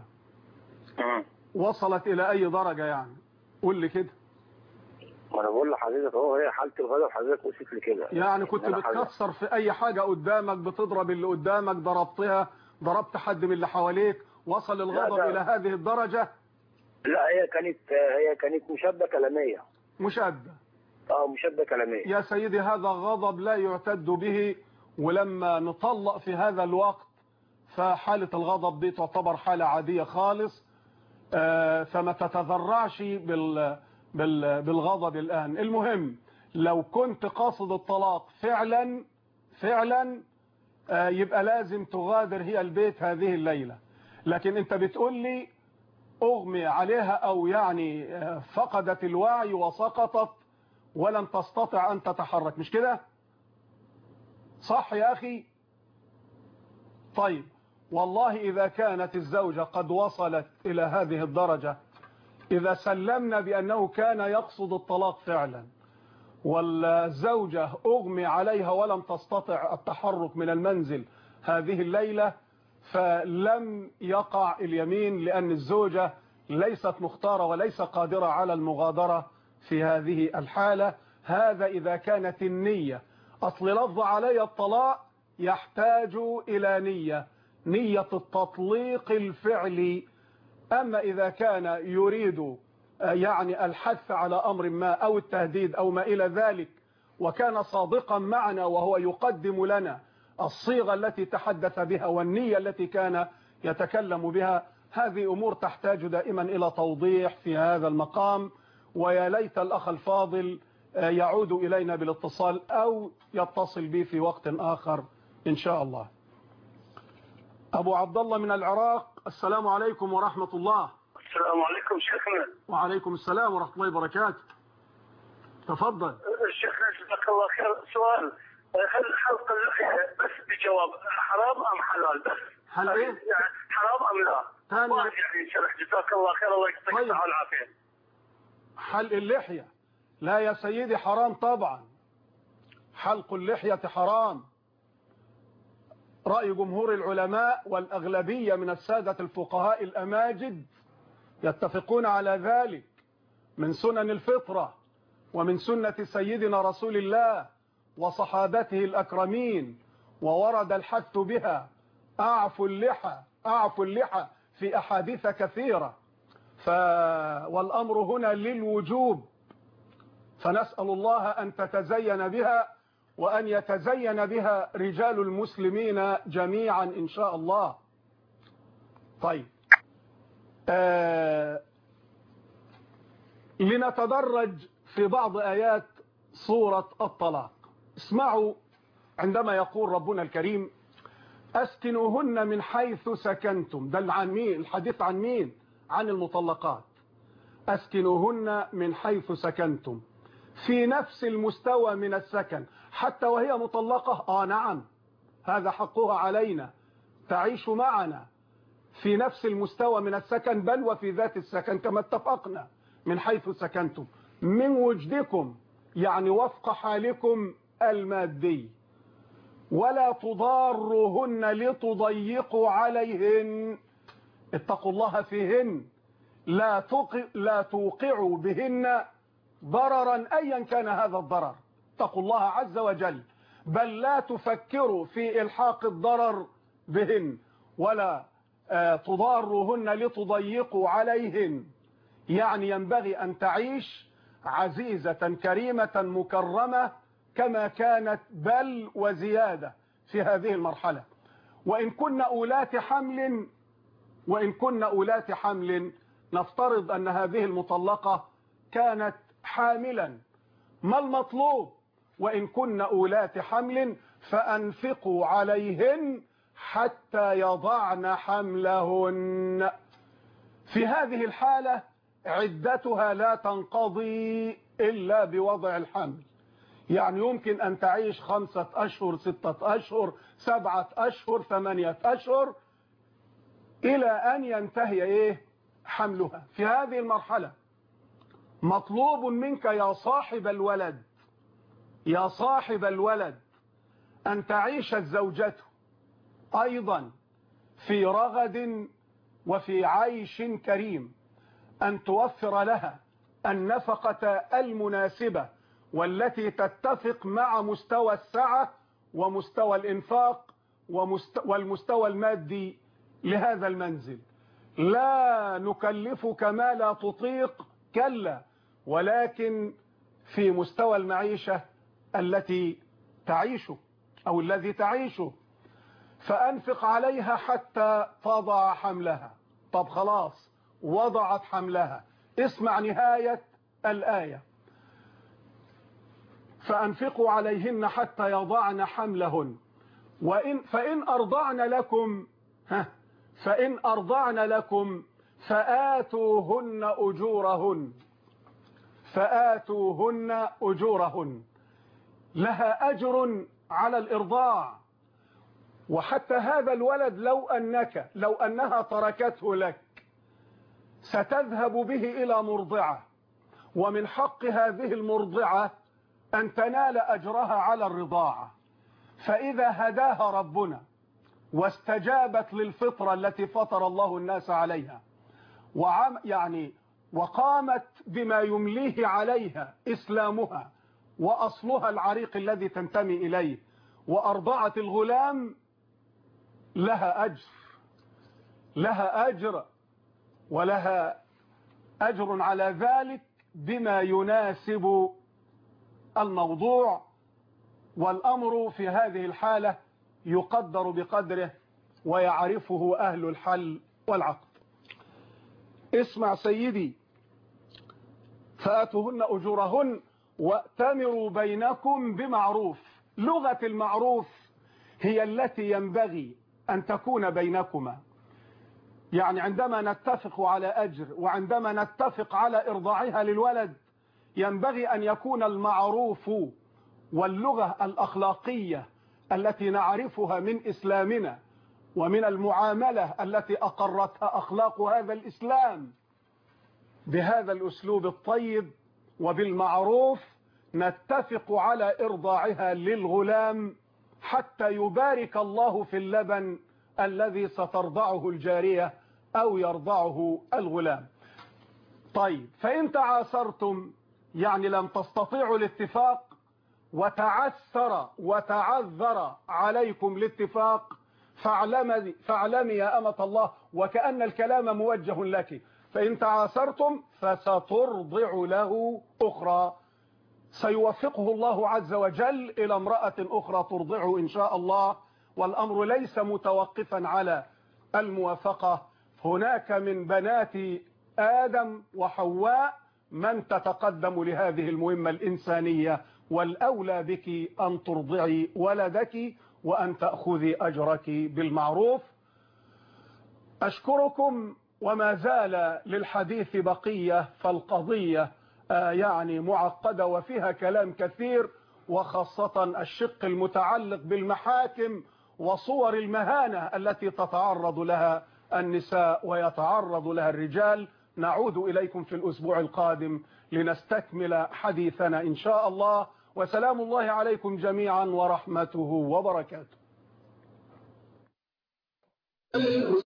وصلت الى اي درجة يعني؟ قول لي كده. ما انا بقول لحضرتك هي حالة الغضب حضرتك وصلت لكده. يعني كنت بتكسر في اي حاجة قدامك، بتضرب اللي قدامك، ضربت حد من اللي حواليك، وصل الغضب الى هذه الدرجة؟ لا هي كانت مشادة كلامية. مشادة؟ مشادة كلامية. يا سيدي هذا غضب لا يعتد به، ولما نطلق في هذا الوقت فحالة الغضب دي تعتبر حالة عادية خالص، فما تتذرعش بالغضب الآن. المهم لو كنت قاصد الطلاق فعلا يبقى لازم تغادر هي البيت هذه الليلة. لكن انت بتقول لي اغمي عليها او يعني فقدت الوعي وسقطت ولن تستطع ان تتحرك، مش كده؟ صح يا اخي؟ طيب والله اذا كانت الزوجة قد وصلت الى هذه الدرجة، اذا سلمنا بانه كان يقصد الطلاق فعلا والزوجة اغمي عليها ولم تستطع التحرك من المنزل هذه الليلة، فلم يقع اليمين، لأن الزوجة ليست مختارة وليس قادرة على المغادرة في هذه الحالة. هذا إذا كانت النية، أصل لفظ علي الطلاق يحتاج إلى نية التطليق الفعلي. أما إذا كان يريد يعني الحث على أمر ما أو التهديد أو ما إلى ذلك، وكان صادقا معنا وهو يقدم لنا الصيغة التي تحدث بها والنية التي كان يتكلم بها، هذه أمور تحتاج دائما إلى توضيح في هذا المقام. ويا ليت الأخ الفاضل يعود إلينا بالاتصال أو يتصل بي في وقت آخر إن شاء الله. أبو عبد الله من العراق، السلام عليكم ورحمة الله. السلام عليكم شيخنا. وعليكم السلام ورحمة الله وبركاته. تفضل. شيخنا جزاك الله خير. سؤال، هل حلق اللحية بس بجواب حرام أم حلال بس؟ هل إيه؟ يعني حرام أم لا؟ ثاني يعني شرح جزاك الله خير، الله يعطيك الصحة والعافية. حلق اللحية لا يا سيدي حرام طبعا، حلق اللحية حرام. رأي جمهور العلماء والأغلبية من السادة الفقهاء الأماجد يتفقون على ذلك، من سنن الفطرة ومن سنة سيدنا رسول الله وصحابته الأكرمين، وورد الحث بها. أعفوا اللحى في أحاديث كثيرة، والأمر هنا للوجوب، فنسأل الله أن تتزين بها وأن يتزين بها رجال المسلمين جميعا إن شاء الله. طيب لنتدرج في بعض آيات سورة الطلاق. اسمعوا عندما يقول ربنا الكريم أسكنوهن من حيث سكنتم. ده عن مين الحديث؟ عن مين؟ عن المطلقات. أسكنوهن من حيث سكنتم في نفس المستوى من السكن، حتى وهي مطلقة. نعم هذا حقها علينا، تعيش معنا في نفس المستوى من السكن، بل وفي ذات السكن كما اتفقنا. من حيث سكنتم من وجدكم يعني وفق حالكم المادي، ولا تضاروهن لتضيقوا عليهن. اتقوا الله فيهن، لا توقعوا بهن ضررا أيا كان هذا الضرر. اتقوا الله عز وجل، بل لا تفكروا في إلحاق الضرر بهن، ولا تضاروهن لتضيقوا عليهن. يعني ينبغي أن تعيش عزيزة كريمة مكرمة كما كانت، بل وزيادة في هذه المرحلة. وإن كن أولات حمل نفترض أن هذه المطلقة كانت حاملا، ما المطلوب؟ وإن كن أولات حمل فأنفقوا عليهن حتى يضعن حملهن. في هذه الحالة عدتها لا تنقضي إلا بوضع الحمل. يعني يمكن أن تعيش 5 أشهر، 6 أشهر، 7 أشهر، 8 أشهر، إلى أن ينتهي حملها. في هذه المرحلة مطلوب منك يا صاحب الولد أن تعيش الزوجة أيضا في رغد وفي عيش كريم، أن توفر لها النفقة المناسبة والتي تتفق مع مستوى السعة ومستوى الإنفاق والمستوى المادي لهذا المنزل. لا نكلفك ما لا تطيق، كلا، ولكن في مستوى المعيشة التي تعيشه أو الذي تعيشه. فأنفق عليها حتى تضع حملها. طب خلاص وضعت حملها، اسمع نهاية الآية: فأنفقوا عليهن حتى يضعن حملهن فإن أرضعن لكم فآتوهن أجورهن. لها أجر على الإرضاع. وحتى هذا الولد لو أنها تركته لك ستذهب به إلى مرضعة، ومن حق هذه المرضعة أن تنال أجرها على الرضاعة. فإذا هداها ربنا واستجابت للفطرة التي فطر الله الناس عليها، وقامت بما يمليه عليها إسلامها وأصلها العريق الذي تنتمي إليه، وأرضعت الغلام، لها أجر ولها أجر على ذلك بما يناسب الموضوع. والأمر في هذه الحالة يقدر بقدره ويعرفه أهل الحل والعقد. اسمع سيدي: فآتوهن أجورهن وأتمروا بينكم بمعروف. لغة المعروف هي التي ينبغي أن تكون بينكما. يعني عندما نتفق على أجر وعندما نتفق على إرضاعها للولد ينبغي أن يكون المعروف واللغة الأخلاقية التي نعرفها من إسلامنا ومن المعاملة التي أقرتها أخلاق هذا الإسلام بهذا الأسلوب الطيب وبالمعروف نتفق على إرضاعها للغلام حتى يبارك الله في اللبن الذي سترضعه الجارية أو يرضعه الغلام. طيب، فإن تعاثرتم يعني لم تستطيعوا الاتفاق وتعذر عليكم الاتفاق، فاعلمي يا أمة الله، وكأن الكلام موجه لك، فإن تعاثرتم فسترضع له أخرى، سيوفقه الله عز وجل إلى امرأة أخرى ترضعه إن شاء الله. والأمر ليس متوقفا على الموافقة، هناك من بنات آدم وحواء من تتقدم لهذه المهمة الإنسانية، والأولى بك أن ترضعي ولدك وأن تأخذي أجرك بالمعروف. أشكركم، وما زال للحديث بقية، فالقضية يعني معقدة وفيها كلام كثير، وخاصة الشق المتعلق بالمحاكم وصور المهانة التي تتعرض لها النساء ويتعرض لها الرجال. نعود إليكم في الأسبوع القادم لنستكمل حديثنا إن شاء الله. وسلام الله عليكم جميعا ورحمته وبركاته.